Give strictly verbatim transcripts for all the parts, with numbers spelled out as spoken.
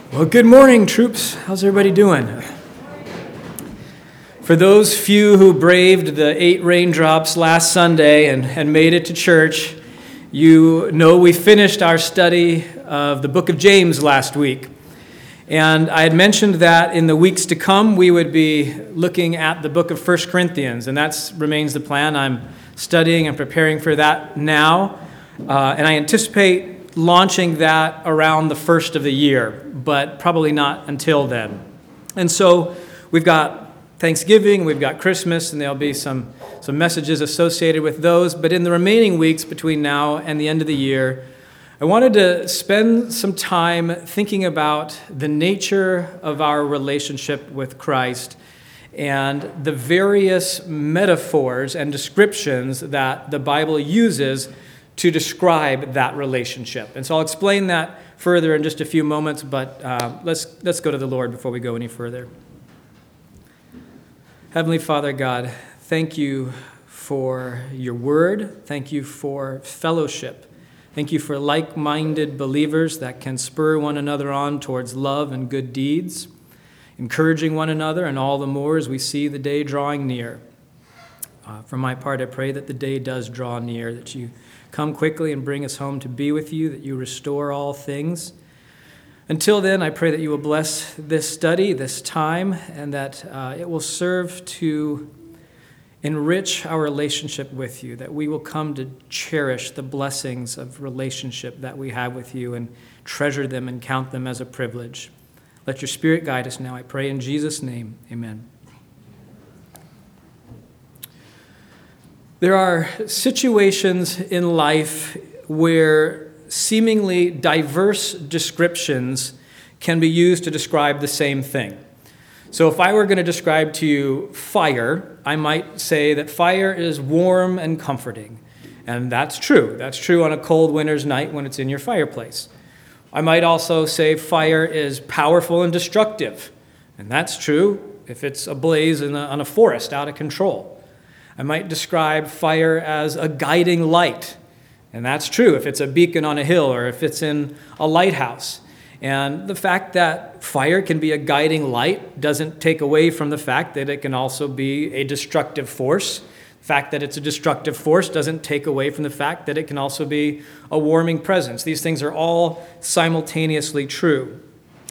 Well, good morning, troops. How's everybody doing? For those few who braved the eight raindrops last Sunday and, and made it to church, you know we finished our study of the book of James last week. And I had mentioned that in the weeks to come, we would be looking at the book of First Corinthians, and that remains the plan. I'm studying and preparing for that now, uh, and I anticipate launching that around the first of the year, but probably not until then. And so we've got Thanksgiving, we've got Christmas, and there'll be some, some messages associated with those. But in the remaining weeks between now and the end of the year, I wanted to spend some time thinking about the nature of our relationship with Christ and the various metaphors and descriptions that the Bible uses to describe that relationship. And so I'll explain that further in just a few moments, but uh, let's let's go to the Lord before we go any further. Heavenly Father God, thank you for your word. Thank you for fellowship. Thank you for like-minded believers that can spur one another on towards love and good deeds, encouraging one another, and all the more as we see the day drawing near. Uh, for my part, I pray that the day does draw near, that you come quickly and bring us home to be with you, that you restore all things. Until then, I pray that you will bless this study, this time, and that uh, it will serve to enrich our relationship with you, that we will come to cherish the blessings of relationship that we have with you and treasure them and count them as a privilege. Let your Spirit guide us now, I pray in Jesus' name, amen. There are situations in life where seemingly diverse descriptions can be used to describe the same thing. So if I were going to describe to you fire, I might say that fire is warm and comforting. And that's true. That's true on a cold winter's night when it's in your fireplace. I might also say fire is powerful and destructive. And that's true if it's a blaze in a, on a forest out of control. I might describe fire as a guiding light, and that's true if it's a beacon on a hill or if it's in a lighthouse. And the fact that fire can be a guiding light doesn't take away from the fact that it can also be a destructive force. The fact that it's a destructive force doesn't take away from the fact that it can also be a warming presence. These things are all simultaneously true.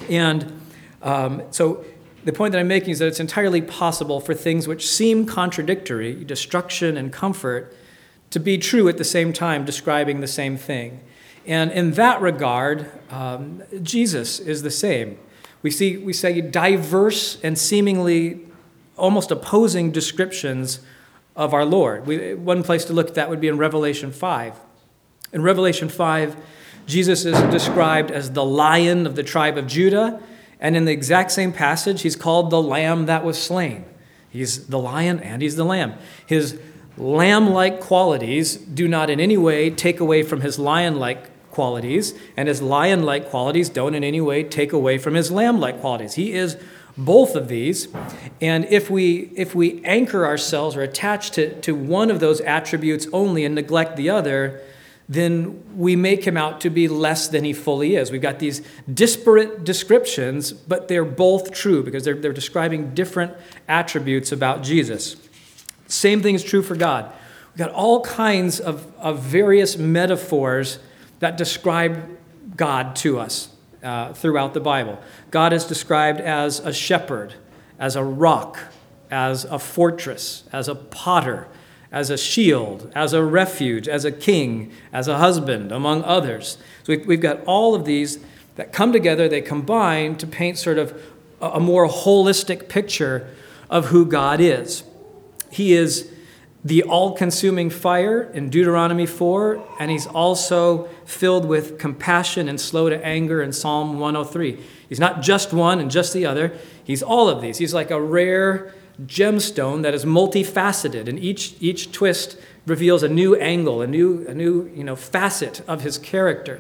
And um, so the point that I'm making is that it's entirely possible for things which seem contradictory, destruction and comfort, to be true at the same time, describing the same thing. And in that regard, um, Jesus is the same. We see we say diverse and seemingly almost opposing descriptions of our Lord. We, one place to look at that would be in Revelation five. In Revelation five, Jesus is described as the Lion of the tribe of Judah. And in the exact same passage, he's called the Lamb that was slain. He's the lion and he's the lamb. His lamb-like qualities do not in any way take away from his lion-like qualities, and his lion-like qualities don't in any way take away from his lamb-like qualities. He is both of these, and if we if we anchor ourselves or attach to, to one of those attributes only and neglect the other, then we make him out to be less than he fully is. We've got these disparate descriptions, but they're both true because they're, they're describing different attributes about Jesus. Same thing is true for God. We've got all kinds of, of various metaphors that describe God to us uh, throughout the Bible. God is described as a shepherd, as a rock, as a fortress, as a potter, as a shield, as a refuge, as a king, as a husband, among others. So we've got all of these that come together, they combine to paint sort of a more holistic picture of who God is. He is the all-consuming fire in Deuteronomy four, and he's also filled with compassion and slow to anger in Psalm one oh three. He's not just one and just the other. He's all of these. He's like a rare gemstone that is multifaceted, and each each twist reveals a new angle, a new a new you know facet of his character.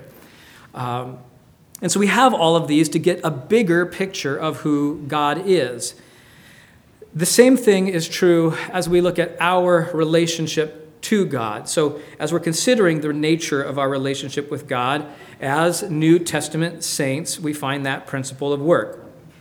Um, and so we have all of these to get a bigger picture of who God is. The same thing is true as we look at our relationship to God. So as we're considering the nature of our relationship with God, as New Testament saints, we find that principle of work.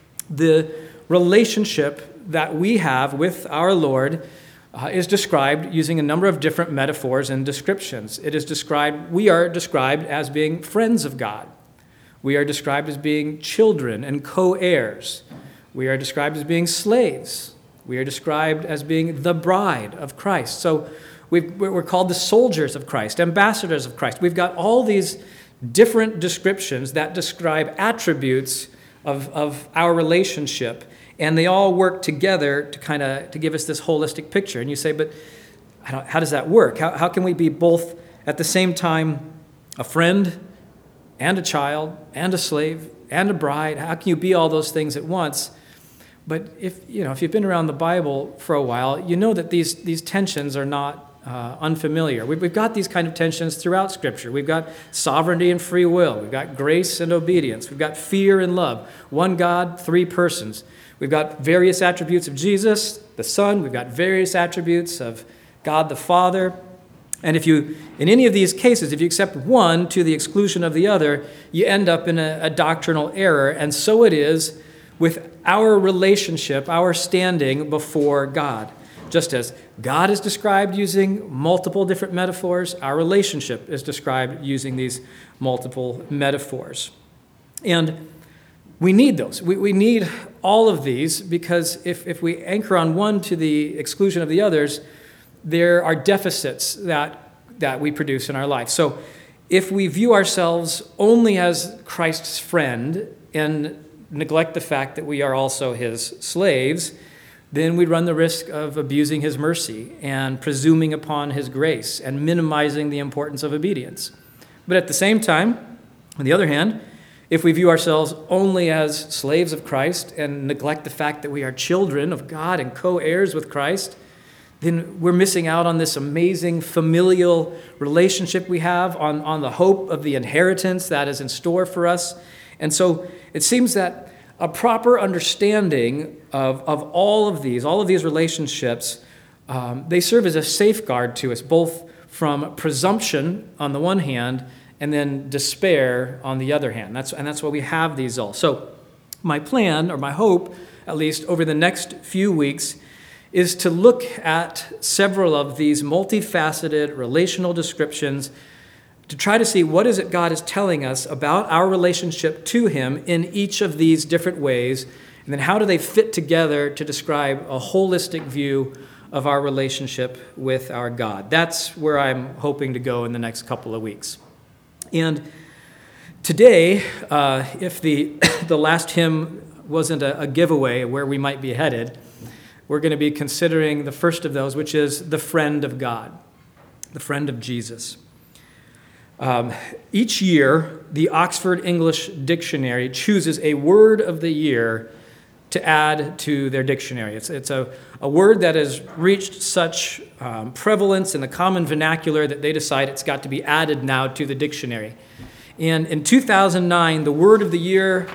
The relationship that we have with our Lord uh, is described using a number of different metaphors and descriptions. It is described, we are described as being friends of God. We are described as being children and co-heirs. We are described as being slaves. We are described as being the bride of Christ. So we've, we're called the soldiers of Christ, ambassadors of Christ. We've got all these different descriptions that describe attributes of, of our relationship, and they all work together to kind of to give us this holistic picture. And you say, but how, how does that work? How, how can we be both at the same time a friend and a child and a slave and a bride? How can you be all those things at once? But if you know if you've been around the Bible for a while, you know that these these tensions are not Uh, unfamiliar. We've, we've got these kind of tensions throughout Scripture. We've got sovereignty and free will. We've got grace and obedience. We've got fear and love. One God, three persons. We've got various attributes of Jesus, the Son. We've got various attributes of God the Father. And if you, in any of these cases, if you accept one to the exclusion of the other, you end up in a, a doctrinal error. And so it is with our relationship, our standing before God. Just as God is described using multiple different metaphors, our relationship is described using these multiple metaphors. And we need those. We, we need all of these because if, if we anchor on one to the exclusion of the others, there are deficits that, that we produce in our life. So if we view ourselves only as Christ's friend and neglect the fact that we are also his slaves, then we'd run the risk of abusing his mercy and presuming upon his grace and minimizing the importance of obedience. But at the same time, on the other hand, if we view ourselves only as slaves of Christ and neglect the fact that we are children of God and co-heirs with Christ, then we're missing out on this amazing familial relationship we have, on, on the hope of the inheritance that is in store for us. And so it seems that a proper understanding of, of all of these, all of these relationships, um, they serve as a safeguard to us, both from presumption on the one hand and then despair on the other hand. That's, and that's why we have these all. So my plan, or my hope, at least over the next few weeks, is to look at several of these multifaceted relational descriptions to try to see what is it God is telling us about our relationship to him in each of these different ways, and then how do they fit together to describe a holistic view of our relationship with our God. That's where I'm hoping to go in the next couple of weeks. And today, uh, if the, the last hymn wasn't a, a giveaway where we might be headed, we're going to be considering the first of those, which is the friend of God, the friend of Jesus. Um, each year, the Oxford English Dictionary chooses a word of the year to add to their dictionary. It's, it's a, a word that has reached such um, prevalence in the common vernacular that they decide it's got to be added now to the dictionary. And in two thousand nine, the word of the year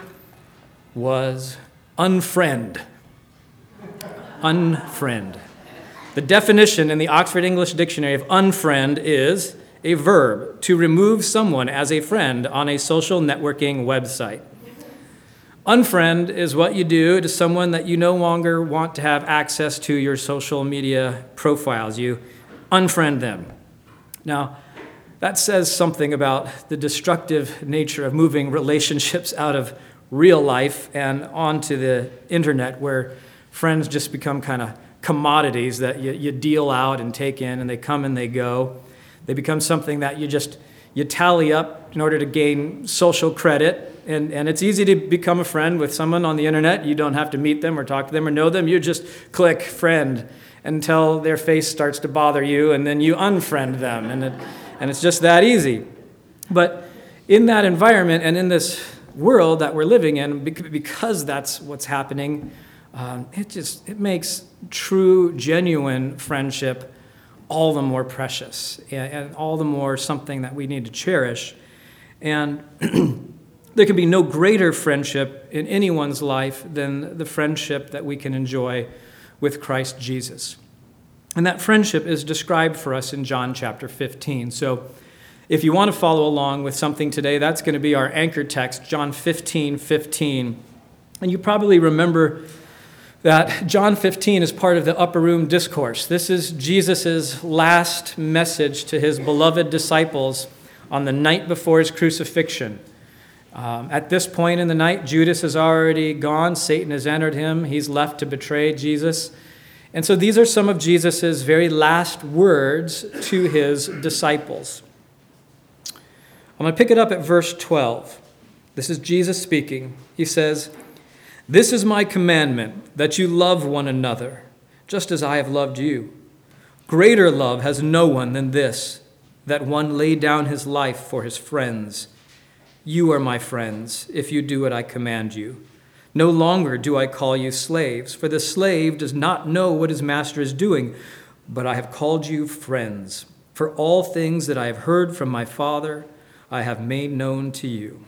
was unfriend. Unfriend. The definition in the Oxford English Dictionary of unfriend is a verb, to remove someone as a friend on a social networking website. Unfriend is what you do to someone that you no longer want to have access to your social media profiles. You unfriend them. Now, that says something about the destructive nature of moving relationships out of real life and onto the internet, where friends just become kind of commodities that you, you deal out and take in, and they come and they go. They become something that you just, you tally up in order to gain social credit. And, and it's easy to become a friend with someone on the internet. You don't have to meet them or talk to them or know them. You just click friend until their face starts to bother you, and then you unfriend them. And, it, and it's just that easy. But in that environment and in this world that we're living in, because that's what's happening, um, it just, it makes true, genuine friendship all the more precious and all the more something that we need to cherish. And there can be no greater friendship in anyone's life than the friendship that we can enjoy with Christ Jesus. And that friendship is described for us in John chapter fifteen. So if you want to follow along with something today, that's going to be our anchor text, John fifteen fifteen. And you probably remember that John fifteen is part of the upper room discourse. This is Jesus' last message to his beloved disciples on the night before his crucifixion. Um, at this point in the night, Judas has already gone. Satan has entered him. He's left to betray Jesus. And so these are some of Jesus' very last words to his disciples. I'm going to pick it up at verse twelve. This is Jesus speaking. He says, "This is my commandment, that you love one another, just as I have loved you. Greater love has no one than this, that one lay down his life for his friends. You are my friends, if you do what I command you. No longer do I call you slaves, for the slave does not know what his master is doing, but I have called you friends. For all things that I have heard from my Father, I have made known to you."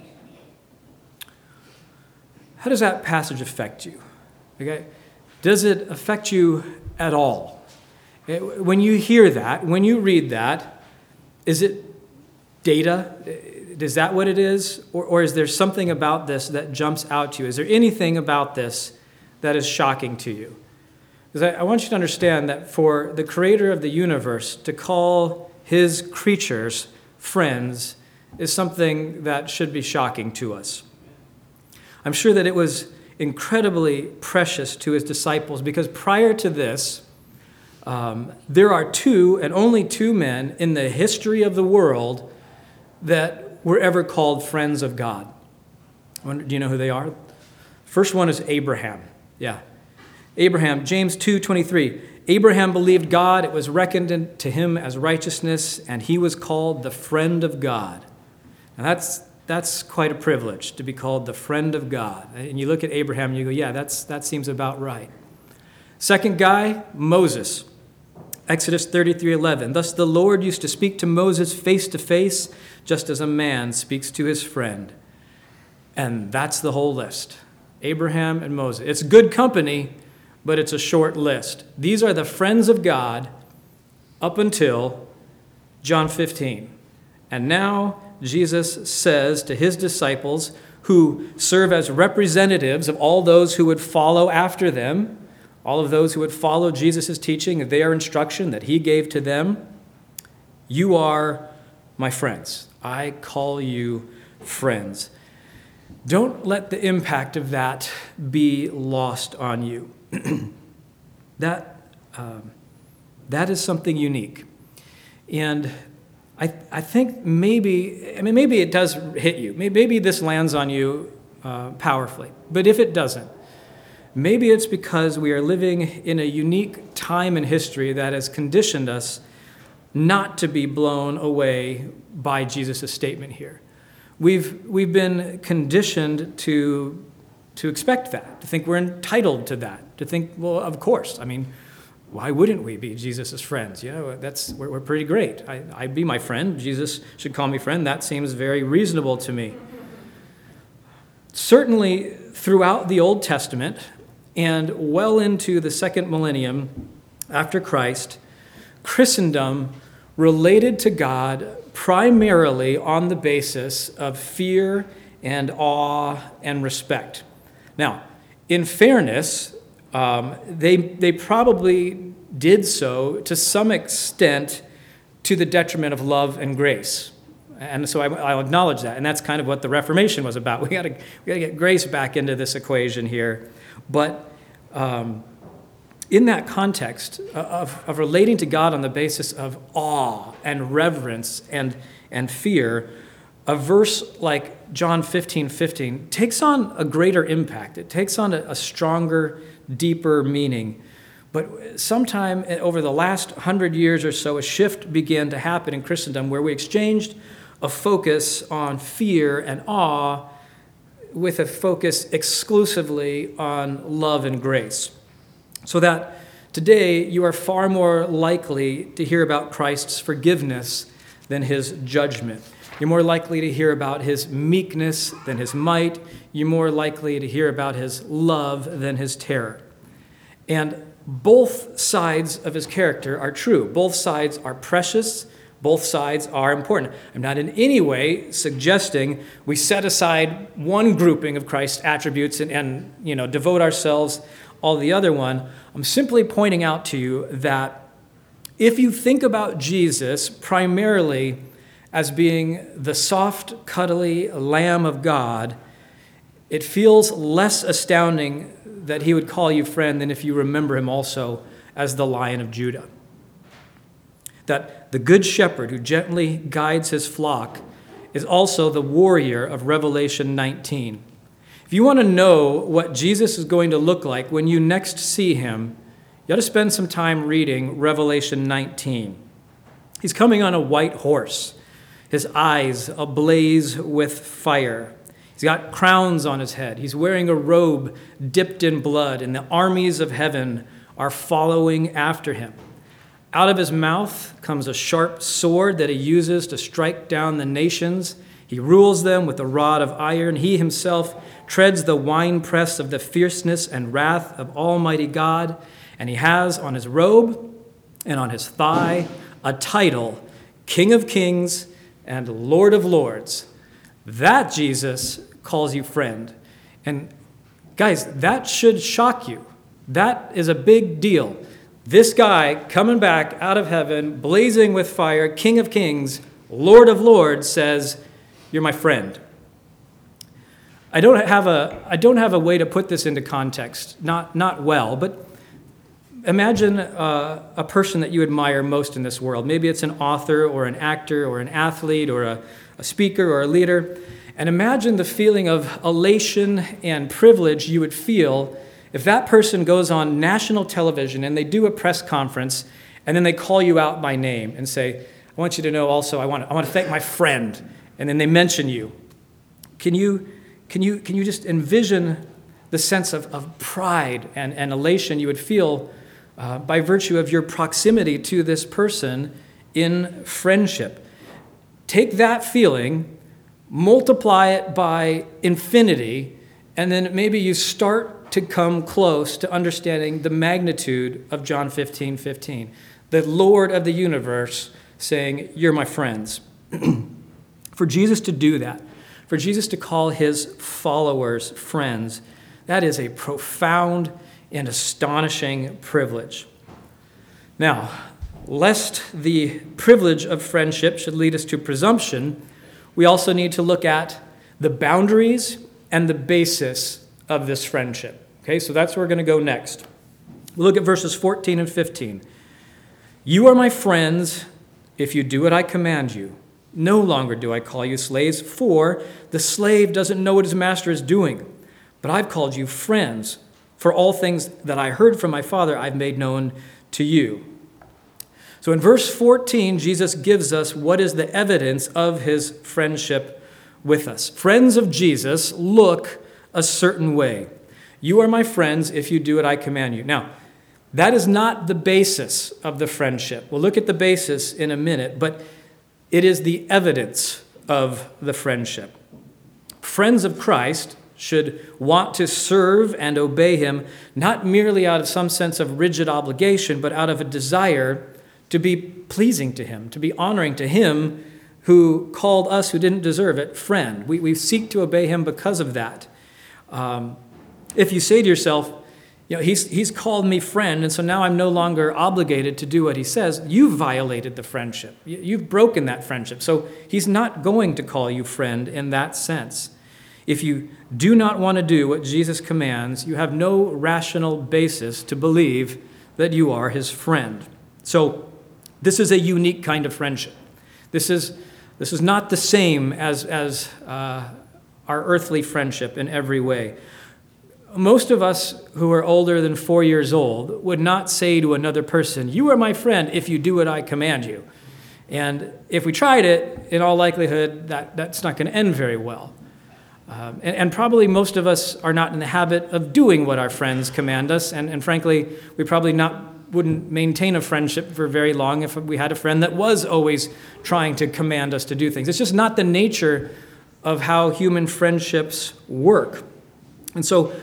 How does that passage affect you? Okay? Does it affect you at all? When you hear that, when you read that, is it data? Is that what it is? Or, or is there something about this that jumps out to you? Is there anything about this that is shocking to you? Because I, I want you to understand that for the creator of the universe to call his creatures friends is something that should be shocking to us. I'm sure that it was incredibly precious to his disciples because prior to this, um, there are two and only two men in the history of the world that were ever called friends of God. Do you know who they are? First one is Abraham. Yeah. Abraham, James two twenty-three. Abraham believed God, it was reckoned to him as righteousness, and he was called the friend of God. Now that's that's quite a privilege to be called the friend of God. And you look at Abraham and you go, yeah, that's that seems about right. Second guy, Moses. Exodus thirty-three eleven. Thus the Lord used to speak to Moses face to face, just as a man speaks to his friend. And that's the whole list. Abraham and Moses. It's good company, but it's a short list. These are the friends of God up until John fifteen. And now Jesus says to his disciples, who serve as representatives of all those who would follow after them, all of those who would follow Jesus' teaching, their instruction that he gave to them, you are my friends. I call you friends. Don't let the impact of that be lost on you. that, um, that is something unique. And I, I think maybe, I mean, maybe it does hit you. Maybe this lands on you uh, powerfully. But if it doesn't, maybe it's because we are living in a unique time in history that has conditioned us not to be blown away by Jesus' statement here. We've we've been conditioned to to expect that, to think we're entitled to that, to think, well, of course. I mean, why wouldn't we be Jesus' friends? You know, that's we're, we're pretty great. I, I'd be my friend. Jesus should call me friend. That seems very reasonable to me. Certainly, throughout the Old Testament, and well into the second millennium after Christ, Christendom related to God primarily on the basis of fear and awe and respect. Now, in fairness, um, they, they probably did so to some extent to the detriment of love and grace. And so I, I'll acknowledge that. And that's kind of what the Reformation was about. We got to we got to get grace back into this equation here. But um, in that context of, of relating to God on the basis of awe and reverence and, and fear, a verse like John fifteen fifteen takes on a greater impact. It takes on a, a stronger, deeper meaning. But sometime over the last hundred years or so, a shift began to happen in Christendom where we exchanged a focus on fear and awe with a focus exclusively on love and grace. So that today you are far more likely to hear about Christ's forgiveness than his judgment. You're more likely to hear about his meekness than his might. You're more likely to hear about his love than his terror. And both sides of his character are true. Both sides are precious. Both sides are important. I'm not in any way suggesting we set aside one grouping of Christ's attributes and, and you know, devote ourselves all the other one. I'm simply pointing out to you that if you think about Jesus primarily as being the soft, cuddly Lamb of God, it feels less astounding that he would call you friend than if you remember him also as the Lion of Judah. That the good shepherd who gently guides his flock is also the warrior of Revelation nineteen. If you want to know what Jesus is going to look like when you next see him, you ought to spend some time reading Revelation nineteen. He's coming on a white horse, his eyes ablaze with fire. He's got crowns on his head. He's wearing a robe dipped in blood, and the armies of heaven are following after him. Out of his mouth comes a sharp sword that he uses to strike down the nations. He rules them with a rod of iron. He himself treads the winepress of the fierceness and wrath of Almighty God. And he has on his robe and on his thigh a title, King of Kings and Lord of Lords. That Jesus calls you friend. And guys, that should shock you. That is a big deal. This guy coming back out of heaven, blazing with fire, King of Kings, Lord of Lords, says, "You're my friend." I don't have a I don't have a way to put this into context, not not well, but imagine uh, a person that you admire most in this world. Maybe it's an author or an actor or an athlete or a, a speaker or a leader. And imagine the feeling of elation and privilege you would feel if that person goes on national television and they do a press conference and then they call you out by name and say, "I want you to know also, I want, I want to thank my friend," and then they mention you. Can you, can you, can you just envision the sense of, of pride and, and elation you would feel uh, by virtue of your proximity to this person in friendship? Take that feeling, multiply it by infinity, and then maybe you start to come close to understanding the magnitude of John fifteen fifteen. The Lord of the universe saying, "You're my friends." For Jesus to do that, for Jesus to call his followers friends, that is a profound and astonishing privilege. Now, lest the privilege of friendship should lead us to presumption, we also need to look at the boundaries and the basis of this friendship. Okay, so that's where we're going to go next. We'll look at verses fourteen and fifteen. "You are my friends if you do what I command you. No longer do I call you slaves, for the slave doesn't know what his master is doing. But I've called you friends, for all things that I heard from my Father I've made known to you." So in verse fourteen, Jesus gives us what is the evidence of his friendship with us. Friends of Jesus look a certain way. "You are my friends if you do what I command you." Now, that is not the basis of the friendship. We'll look at the basis in a minute, but it is the evidence of the friendship. Friends of Christ should want to serve and obey him, not merely out of some sense of rigid obligation, but out of a desire to be pleasing to him, to be honoring to him who called us, who didn't deserve it, friend. We, we seek to obey him because of that. Um, If you say to yourself, you know, he's, he's called me friend, and so now I'm no longer obligated to do what he says, you've violated the friendship. You've broken that friendship. So he's not going to call you friend in that sense. If you do not want to do what Jesus commands, you have no rational basis to believe that you are his friend. So this is a unique kind of friendship. This is, this is not the same as, as uh, our earthly friendship in every way. Most of us who are older than four years old would not say to another person, "You are my friend if you do what I command you." And if we tried it, in all likelihood, that, that's not going to end very well. Um, and, and probably most of us are not in the habit of doing what our friends command us. And, and frankly, we probably not wouldn't maintain a friendship for very long if we had a friend that was always trying to command us to do things. It's just not the nature of how human friendships work. And so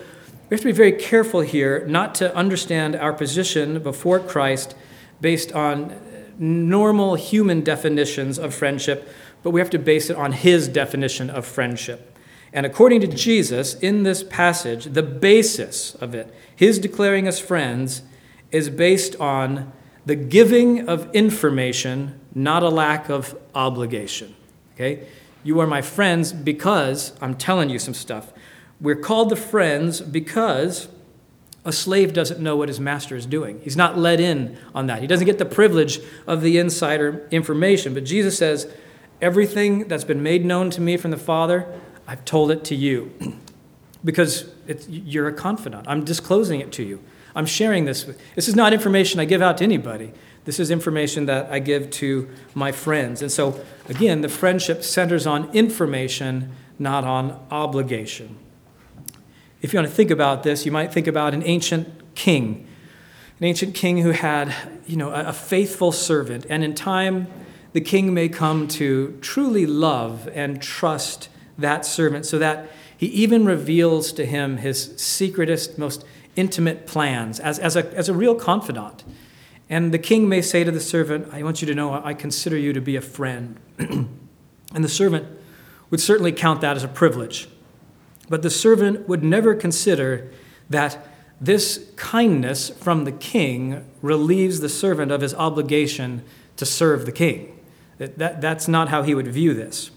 We have to be very careful here not to understand our position before Christ based on normal human definitions of friendship, but we have to base it on his definition of friendship. And according to Jesus, in this passage, the basis of it, his declaring us friends, is based on the giving of information, not a lack of obligation. Okay? You are my friends because I'm telling you some stuff. We're called the friends because a slave doesn't know what his master is doing. He's not let in on that. He doesn't get the privilege of the insider information. But Jesus says, everything that's been made known to me from the Father, I've told it to you. Because it's, you're a confidant. I'm disclosing it to you. I'm sharing this. With, this is not information I give out to anybody. This is information that I give to my friends. And so, again, the friendship centers on information, not on obligation. If you want to think about this, you might think about an ancient king, an ancient king who had, you know, a faithful servant. And in time, the king may come to truly love and trust that servant so that he even reveals to him his secretest, most intimate plans as, as, a, as a real confidant. And the king may say to the servant, I want you to know I consider you to be a friend. And the servant would certainly count that as a privilege. But the servant would never consider that this kindness from the king relieves the servant of his obligation to serve the king. That, that, that's not how he would view this.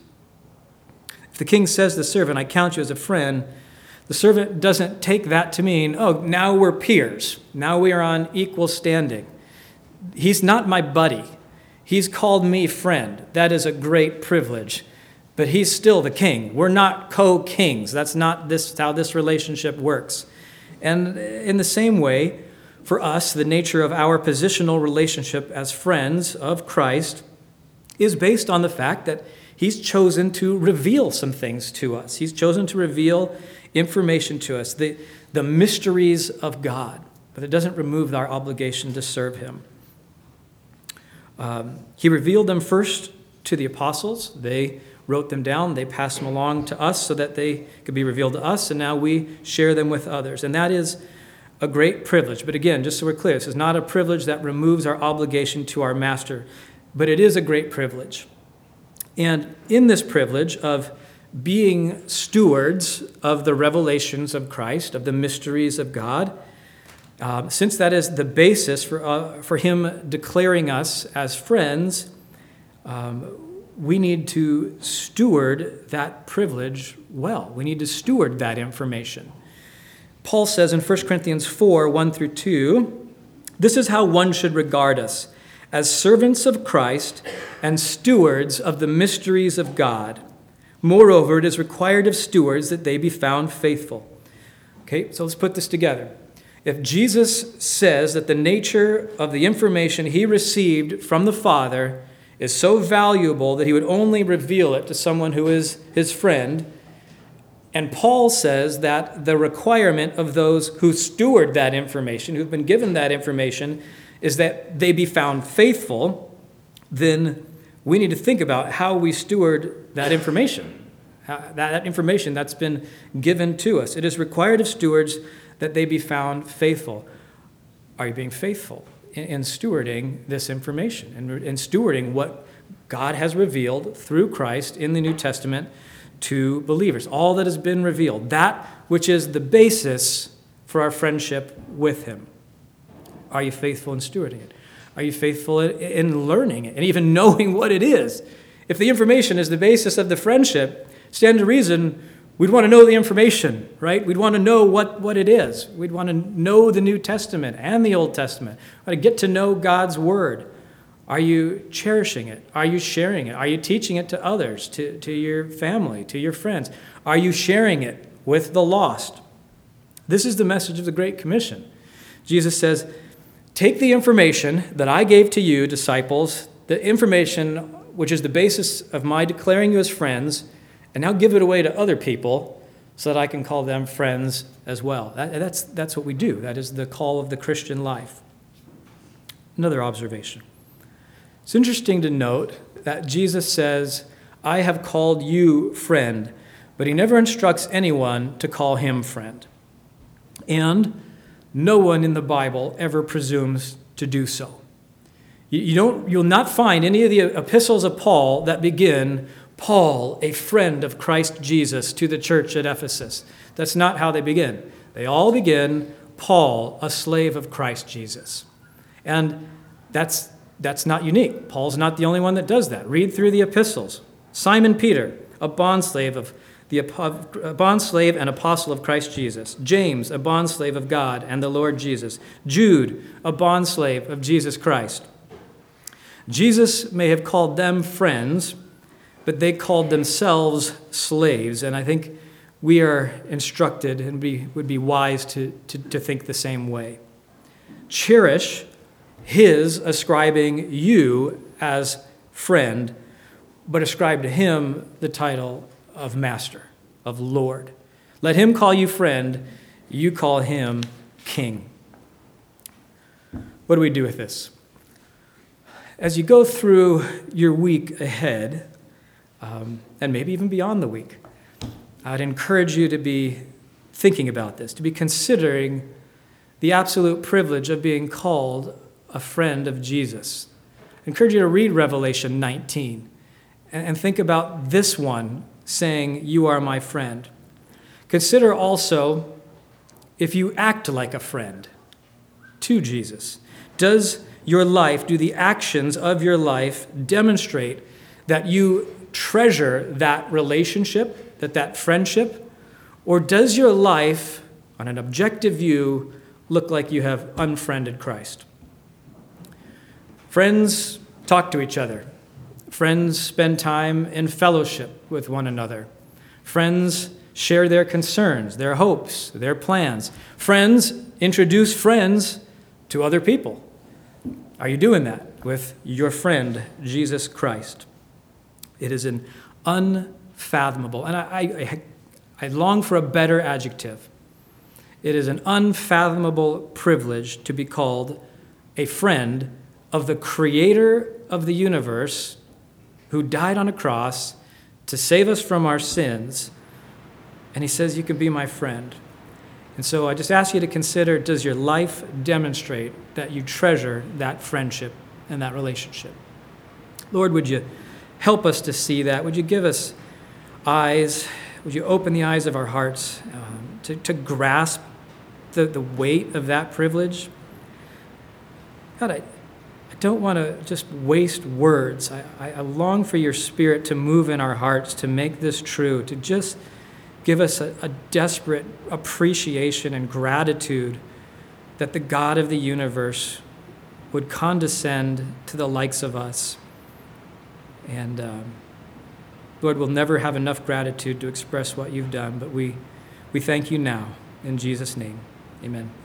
If the king says to the servant, I count you as a friend, the servant doesn't take that to mean, oh, now we're peers. Now we are on equal standing. He's not my buddy. He's called me friend. That is a great privilege. But he's still the king. We're not co-kings. That's not this how this relationship works. And in the same way, for us, the nature of our positional relationship as friends of Christ is based on the fact that he's chosen to reveal some things to us. He's chosen to reveal information to us, the, the mysteries of God. But it doesn't remove our obligation to serve him. Um, he revealed them first to the apostles. They wrote them down. They passed them along to us so that they could be revealed to us, and now we share them with others. And that is a great privilege. But again, just so we're clear, this is not a privilege that removes our obligation to our master, but it is a great privilege. And in this privilege of being stewards of the revelations of Christ, of the mysteries of God, um, since that is the basis for, uh, for him declaring us as friends, um, we need to steward that privilege well. We need to steward that information. Paul says in First Corinthians four, one through two, this is how one should regard us, as servants of Christ and stewards of the mysteries of God. Moreover, it is required of stewards that they be found faithful. Okay, so let's put this together. If Jesus says that the nature of the information he received from the Father is so valuable that he would only reveal it to someone who is his friend, and Paul says that the requirement of those who steward that information, who've been given that information, is that they be found faithful, then we need to think about how we steward that information, how, that, that information that's been given to us. It is required of stewards that they be found faithful. Are you being faithful in, in stewarding this information and in, in stewarding what God has revealed through Christ in the New Testament to believers? All that has been revealed, that which is the basis for our friendship with him. Are you faithful in stewarding it? Are you faithful in learning it and even knowing what it is? If the information is the basis of the friendship, stand to reason we'd want to know the information, right? We'd want to know what, what it is. We'd want to know the New Testament and the Old Testament. We want to get to know God's Word. Are you cherishing it? Are you sharing it? Are you teaching it to others, to, to your family, to your friends? Are you sharing it with the lost? This is the message of the Great Commission. Jesus says, take the information that I gave to you, disciples, the information which is the basis of my declaring you as friends, and now give it away to other people so that I can call them friends as well. That, that's, that's what we do. That is the call of the Christian life. Another observation. It's interesting to note that Jesus says, I have called you friend, but he never instructs anyone to call him friend. And no one in the Bible ever presumes to do so. You, you don't, you'll not find any of the epistles of Paul that begin, Paul, a friend of Christ Jesus, to the church at Ephesus. That's not how they begin. They all begin, Paul, a slave of Christ Jesus. And that's, that's not unique. Paul's not the only one that does that. Read through the epistles. Simon Peter, a bondslave of the a bondslave and apostle of Christ Jesus. James, a bondslave of God and the Lord Jesus. Jude, a bondslave of Jesus Christ. Jesus may have called them friends, but they called themselves slaves. And I think we are instructed and we would be wise to, to, to think the same way. Cherish his ascribing you as friend, but ascribe to him the title of master, of Lord. Let him call you friend, you call him king. What do we do with this? As you go through your week ahead, um, and maybe even beyond the week, I'd encourage you to be thinking about this, to be considering the absolute privilege of being called a friend of Jesus. I encourage you to read Revelation nineteen and, and think about this one saying, you are my friend. Consider also if you act like a friend to Jesus. Does your life, do the actions of your life demonstrate that you treasure that relationship, that that friendship? Or does your life, on an objective view, look like you have unfriended Christ? Friends talk to each other. Friends spend time in fellowship with one another. Friends share their concerns, their hopes, their plans. Friends introduce friends to other people. Are you doing that with your friend, Jesus Christ? It is an unfathomable, and I, I, I long for a better adjective. It is an unfathomable privilege to be called a friend of the creator of the universe, who died on a cross to save us from our sins. And he says, you can be my friend. And so I just ask you to consider, does your life demonstrate that you treasure that friendship and that relationship? Lord, would you help us to see that? Would you give us eyes? Would you open the eyes of our hearts um, to, to grasp the, the weight of that privilege? God, I, I don't want to just waste words. I, I, I long for your Spirit to move in our hearts, to make this true, to just give us a, a desperate appreciation and gratitude that the God of the universe would condescend to the likes of us. And um, Lord, we'll never have enough gratitude to express what you've done, but we, we thank you now. In Jesus' name, amen.